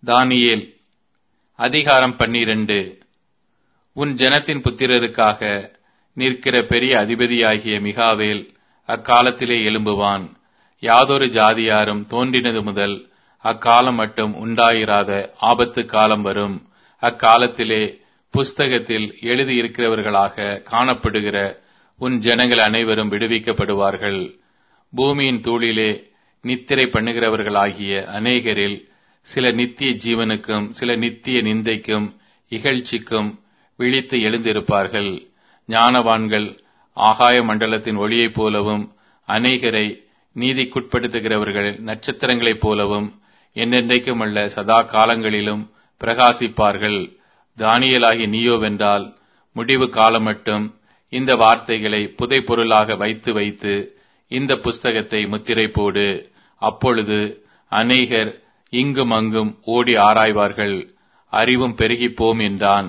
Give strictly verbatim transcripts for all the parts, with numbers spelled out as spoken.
தானியேல் அதிகாரம் பன்னிரண்டு. உன் ஜனத்தின் புத்திரருக்காக நிற்கிற பெரிய அதிபதியாகிய மிகாவேல் அக்காலத்திலே எழும்புவான். யாதொரு ஜாதியாரும் தோன்றினது முதல் அக்காலம் மட்டும் உண்டாயிராத ஆபத்து காலம் வரும். அக்காலத்திலே புஸ்தகத்தில் எழுதியிருக்கிறவர்களாக காணப்படுகிற உன் ஜனங்கள் அனைவரும் விடுவிக்கப்படுவார்கள். பூமியின் தூளிலே நித்திரை பண்ணுகிறவர்களாகிய அநேகரில் சில நித்திய ஜீவனுக்கும் சில நித்திய நிந்தைக்கும் இகழ்ச்சிக்கும் விழித்து எழுந்திருப்பார்கள். ஞானவான்கள் ஆகாய மண்டலத்தின் ஒளியைப் போலவும் அநேகரை நீதிக்குட்படுத்துகிறவர்கள் நட்சத்திரங்களைப் போலவும் என்றென்றைக்கும் அல்ல சதா காலங்களிலும் பிரகாசிப்பார்கள். தானியேலாகி நீயோவென்றால் முடிவு காலம் மட்டும் இந்த வார்த்தைகளை புதை பொருளாக வைத்து வைத்து இந்த புஸ்தகத்தை முத்திரை போடு. அப்பொழுது அநேகர் இங்கும் அங்கும் ஓடி ஆராய்வார்கள், அறிவும் பெருகிப்போம் என்றான்.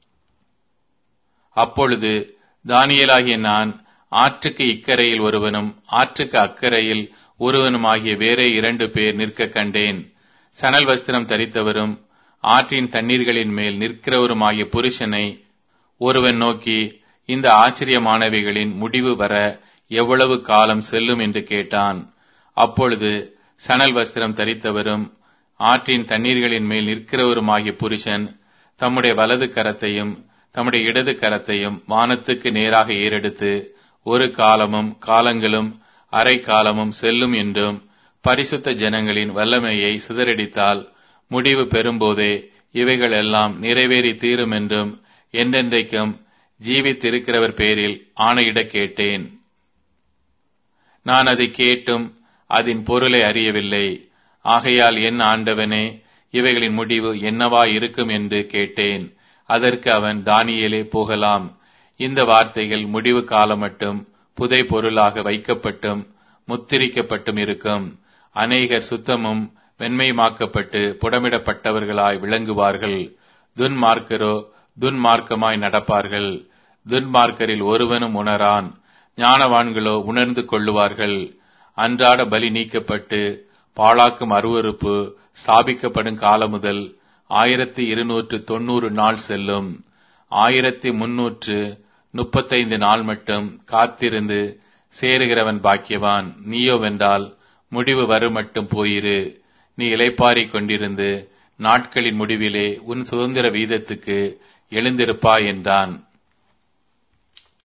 அப்பொழுது தானியேலாகிய நான் ஆற்றுக்கு இக்கரையில் ஒருவனும் ஆற்றுக்கு அக்கரையில் ஒருவனுமாகிய வேறே இரண்டு பேர் நிற்க கண்டேன். சணல் வஸ்திரம் தரித்தவரும் ஆற்றின் தண்ணீர்களின் மேல் நிற்கிறவருமாகிய புருஷனை ஒருவன் நோக்கி, இந்த ஆச்சரியமானவைகளின் முடிவு வர எவ்வளவு காலம் செல்லும் என்று கேட்டான். அப்பொழுது சணல் வஸ்திரம் தரித்தவரும் ஆற்றின் தண்ணீர்களின் மேல் நிற்கிறவருமாகிய புருஷன் தம்முடைய வலது கரத்தையும் தம்முடைய இடது கரத்தையும் வானத்துக்கு நேராக ஏறெடுத்து, ஒரு காலமும் காலங்களும் அரை காலமும் செல்லும் என்றும் பரிசுத்த ஜனங்களின் வல்லமையை சிதறடித்தால் முடிவு பெறும்போதே இவைகள் எல்லாம் நிறைவேறி தீரும் என்றும் என்றென்றைக்கும் ஜீவித்திருக்கிறவர் பேரில் ஆணையிட கேட்டேன். நான் அதை கேட்டும் அதன் பொருளை அறியவில்லை. ஆகையால் என் ஆண்டவனே, இவைகளின் முடிவு என்னவா இருக்கும் என்று கேட்டேன். அதற்கு அவன், தானியேலே, போகலாம். இந்த வார்த்தைகள் முடிவு காலம் மட்டும் புதை பொருளாக வைக்கப்பட்டும் முத்திரிக்கப்பட்டும் இருக்கும். அநேகர் சுத்தமும் வெண்மையுமாக்கப்பட்டு புடமிடப்பட்டவர்களாய் விளங்குவார்கள். துன்மார்க்கரோ துன்மார்க்கமாய் நடப்பார்கள். துன்மார்க்கரில் ஒருவனும் உணரான், ஞானவான்களோ உணர்ந்து கொள்ளுவார்கள். அன்றாட பலி நீக்கப்பட்டு பாழாக்கும் அருவருப்பு ஸ்தாபிக்கப்படும் காலம் முதல் ஆயிரத்தி இருநூற்று தொன்னூறு நாள் செல்லும். ஆயிரத்தி முன்னூற்று முப்பத்தைந்து நாள் மட்டும் காத்திருந்து சேருகிறவன் பாக்கியவான். நீயோவென்றால் முடிவு வரும் மட்டும் போயிரு. நீ இளைப்பாறிக் கொண்டிருந்து நாட்களின் முடிவிலே உன் சுதந்திர வீதத்துக்கு எழுந்திருப்பாய் என்றான்.